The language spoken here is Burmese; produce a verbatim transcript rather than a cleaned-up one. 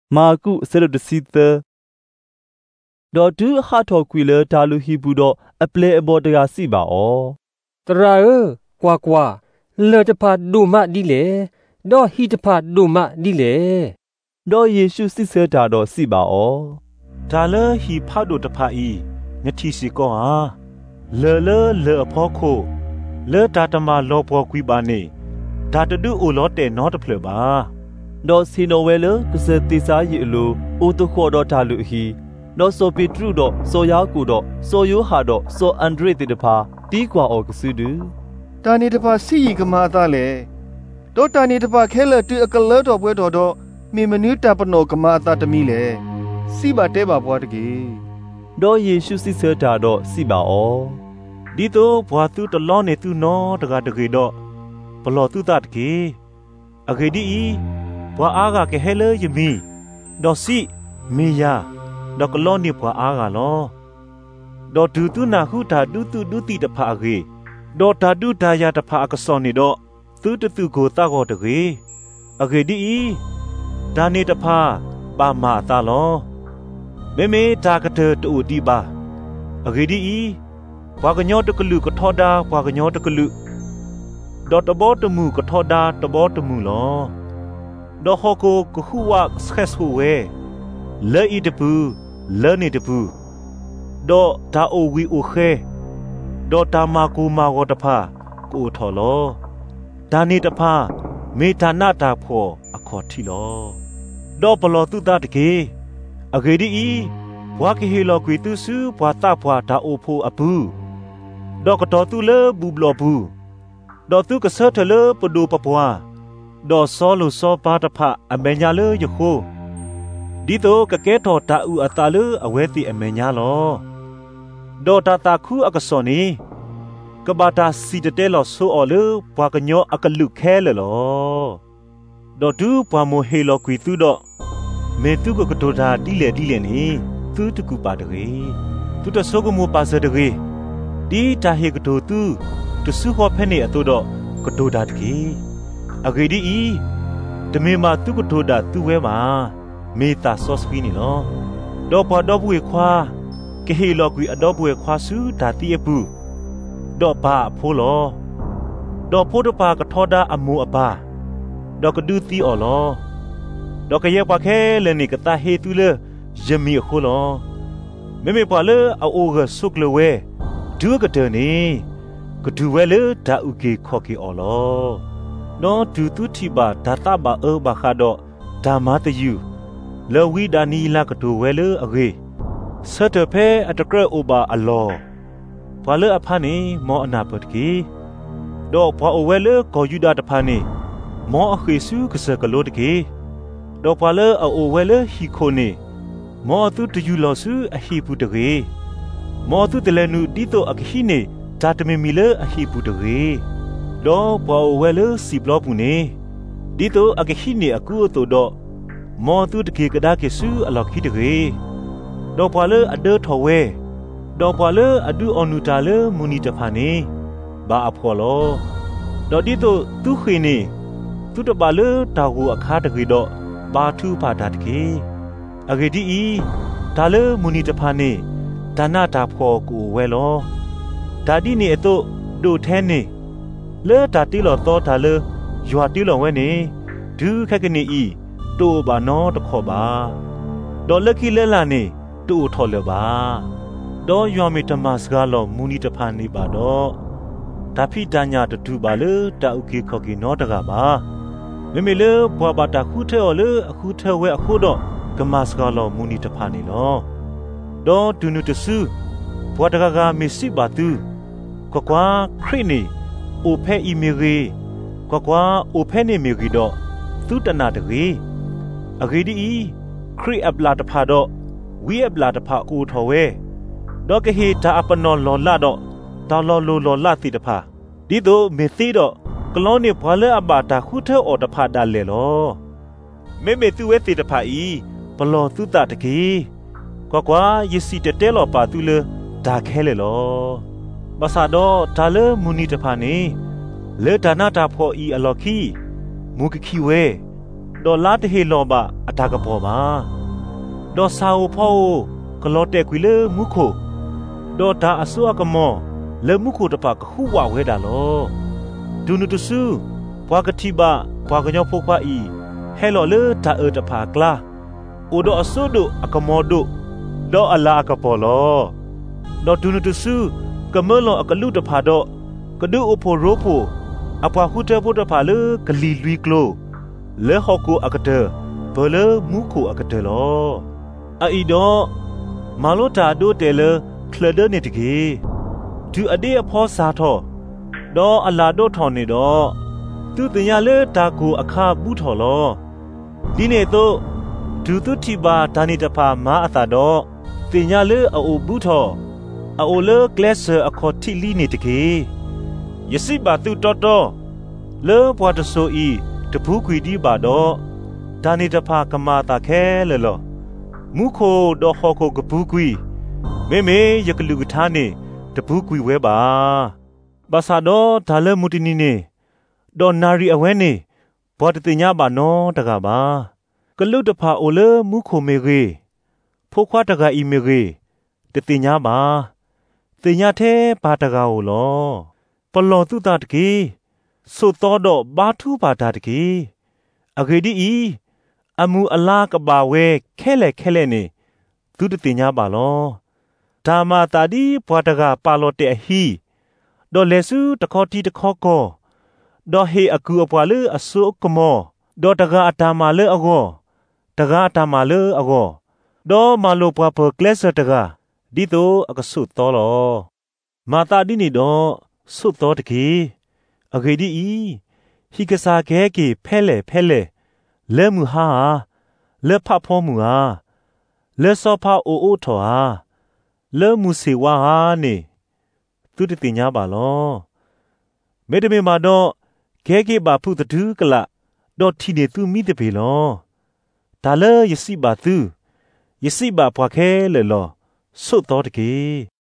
မာကုဆဲလတစီသဒေါ်ဒူဟာထော်ကွီလတာလူဟီဘူးတော့အပလေအဘော်တရာစီပါအောတရာเอကွာကွာလေတဖာဒုမဒီလေဒေါ်ဟီတဖာဒုမဒီလေဒေါ်ယေရှုစစ်ဆဲတာတော့စီပါအောဒါလဟီဖာဒိုတဖာဤညတိစီကောဟာလေလေလေအဖောခိုလေတာတမလောပေါ်ကွီပါနေဒါတဒုအိုလောတဲနောတဖလပါဒေါ်စီနိုဝဲလကစတိစာရီအလိုအိုတခေါ်တော့တာလူဟီဒေါ်ဆိုပီထရုတော့ဆိုယာကူတော့ဆိုယိုဟာတော့ဆိုအန်ဒရီတေတဖာတီးကွာအော်ကဆူဒူတာနေတဖာစီရီကမာသားလေဒေါ်တာနေတဖာခဲလတူအကလောတော်ပွဲတော်တော့မေမနူးတပနောကမာသားတမီလေစီပါတဲပါဘွားတကေဒေါ်ယေရှုစစ်ဆဲတာတော့စီပါအောဒီတော့ဘွာသူတလောနေသူနော်တကတကေတော့ဘလောသူတတ်ကေအဂေဒီဘွာအားကကဟဲလေယမီဒေါ်စီမေယာဒေါကလောနေဘွာအားကလောဒေါ်ဒူတူနာဟုတာဒူတူဒူတီတဖာကေဒေါ်တာဒူတာယာတဖာကစောနေတော့သူတသူကိုတာကောတကေအဂေဒီဒါနေတဖာပါမာတာလောမေမေတာကတဲ့တူဒီပါအဂေဒီဘွာကညောတကလူကထောဒါဘွာကညောတကလူဒေါ်တဘောတမှုကထောဒါတဘောတမှုလောဒေါ်ဟကိုကခုဝစခက်ဆူဝဲလဲဤတပူလဲနေတပူဒေါ်ဒါအိုဝီအိုခဲဒေါ်တာမာကူမာဝတဖာကိုထော်လောဒါနေတဖာမေတာနာတာဖောအခေါ်ထီလောဒေါ်ဘလောတုတတကေအဂေဒီဘွာကဟီလောကွီတုစုဘွာတာဘွာဒါအိုဖိုအဘူးဒေါ်ကတော်သူလေဘူဘလောဘူးဒေါ်သူကဆတ်လေပဒူပပွားဒေါ်စောလူစောပါတဖအမေညာလေယခိုဒီတော့ကကဲတော်တာဥအတာလေအဝဲတိအမေညာလောဒေါ်တာတာခုအကစောနီကဘာတာစီတတဲလောဆိုအော်လေဘွာကညောအကလုခဲလေလောဒေါ်တူဘွာမိုဟေလောကွီသူတော့မေသူကကတော်တာတီးလေတီးလေနီသူတကူပါတရေသူတဆောကမောပါစတရေဒီတာဟေကတော်သူတဆုခေါ်ဖဲနေအတူတော့ကတော်တာတကေအဂေဒီဤတမေမာသူကထိုတာသူဝဲမှာမေတာဆော့စပီနီလောဒေါ်ပေါ်ဒေါ်ပွေခွာကဟေလောကွီအဒေါ်ပွေခွာစုဒါတိအပူဒေါ်ပါဖိုးလောဒေါ်ဖိုးတပါကထောတာအမူအပါဒေါ်ကဒူတီအော်လောဒေါ်ကရဲပါခဲလနေကတာဟေတူလေယမီခိုလောမေမေပါလေအိုဂဆုကလဝဲဒူကတနေကဒူဝဲလေဒါဥကေခေါကေအော်လောနော်ဒူတူတီပါဒါတာပါအောဘခါတော့ဓမ္မတယူလဝီဒာနီလာကဒူဝဲလေအဂေဆတ်တဖဲအတကရအိုဘာအလောဘာလေအဖာနေမောအနာပတကေတော့ဘာအိုဝဲလေကိုယူဒာတဖာနေမောအခေစုကစကလို့တကေတော့ဘာလေအိုဝဲလေဟီခိုနေမောသူတယူလောစုအဟီပူတကေမောသူတလဲနုဒီတော့အခီနေတာတမီမီလေအဟီပူတကေတော့ဘောဝဲလစီဘလောပူနေဒီတော့အခီနေအကူတော့တော့မောသူတကေကဒါကေစုအလောက်ခိတကေတော့ဘာလေအဒေထော်ဝဲတော့ဘာလေအဒူအနူတာလေမူနီတဖာနေဘာအဖော်လောတော့ဒီတော့သူခေနေသူတပါလေတာကိုအခါတကေတော့ဘာထူပါတာတကေအဂေဒီဤဒါလေမူနီတဖာနေဒါနာတာဖော်ကိုဝဲလောဒါဒီနေအတော့ဒိုထဲနေလေတာတီလောတော့တာလေယွာတီလောဝဲနေဒူးခက်ကနေဤတိုးပါနော်တခေါ်ပါဒေါ်လက်ခီလဲလာနေတိုးထော်လပါဒေါ်ယွာမီတမတ်စကားလောမူနီတဖာနေပါတော့ဒါဖိတညာတတူပါလေတာဥကေခေါ်ကီနော်တကပါမေမေလေဘွာဘာတာခုထဲော်လေအခုထဲဝဲအခုတော့ကမတ်စကားလောမူနီတဖာနေလောဒေါ်ဒူနုတဆူဘွာတကကမေစီပါတူကွာကွာခရိနေအိုဖဲအီမီရီကွာကွာအိုဖဲနေမီရီတော့သူတနာတကေအဂေဒီခရိအပလာတဖာတော့ဝီအပလာတဖာကိုထော်ဝဲတော့ကဟေတာအပနော်လော်လာတော့တော်လော်လိုလော်လာတိတဖာဒီတော့မေသိတော့ကလောနေဘွာလဲအပါတာခုထဲအော်တဖာတာလေလောမေမေသူဝဲတိတဖာဤဘလောသူတတကေကွာကွာယစီတတဲလော်ပါသူလေဒါခဲလေလောဘာသာတော့ဒါလေမူနီတဖာနေလေဒါနာတာဖော်ဤအလော်ခီမူကခီဝဲดอลาตเฮลอบะอตากะปอมาดอซาโอพ่อกะลอเตกุยเลมุโคดอตาอสุอะกะมอเลมุโคตะปะกะฮูวะเวดาโลดูนุตุซูปวากะทิบะปวากะญอพกวะอีเฮลอเลตาเอตะพากลาโอดออสุดุอะกะมอดุดออะลาอะกะปอโลดอดูนุตุซูกะเมลออะกะลุตะพาดอกะดุโอโพโรโพอะปวาฮูเตโพตะพาเลกะลีลุยโกลเลฮอกูอะกะเตเบลมุโคอะกะเตโลอะอีดอมาโลตาโดเตเลคลเดเนตเกดูอเดอพอซาทอดออะลาโดทอนเนดอตุตญาเลตากูอะคาบูทอลอดิเนโตดูตุทิบาตานิตพามาอะตาดอติญาเลอะโอบูทออะโอเลเกลเซอะคอทิลีเนตเกยสิบาตุตอตอเลปวาตโซอีตะพูกุยดีบาดอตานิตพากะมาตาแคเลลอมุโคดอฮอโคกะพูกุยเมเมยกลุกทาเนตะพูกุยเวบาบาซาดอทาเลมุตินีเนดอนารีอเวเนปอตติญาบานอตะกะบากะลุตะพาโอเลมุโคเมเกโพควาตะกะอีเมเกตติญาบาติญาเทปาตะกะโอลอปลอตุตาตะเกสุตอดอบาทุปาตาตะเกอะเกดีอีအမှုအလားကပါဝဲခဲလေခဲလေနေသူတတင်ညာပါလောဒါမာတာဒီဘွာတကပါလောတဲ့ဟီဒေါ်လေစုတခေါတီတခေါကောဒေါ်ဟေအကူအပွားလေအဆုကမောဒေါ်တကအတာမာလေအကောတကအတာမာလေအကောဒေါ်မာလိုပွားဖကလစတကဒီတိုအကဆုတော်လောမာတာဒီနေတော့ဆုတော်တကေအဂေဒီဤဟီကစားခဲကေဖဲလေဖဲလေလဲမှုဟာလဲဖဖောမှုဟာလဲစောဖအိုအိုထောဟာလဲမှုစေဝါဟာနေသူတတင်ညာပါလောမေတ္တမေမာတော့ခဲကေပါဖုတတူးကလတော့ထီနေသူမိတပေလောဒါလဲယစီပါသူယစီပါဖွာခဲလေလောစွတ်တော်တကေ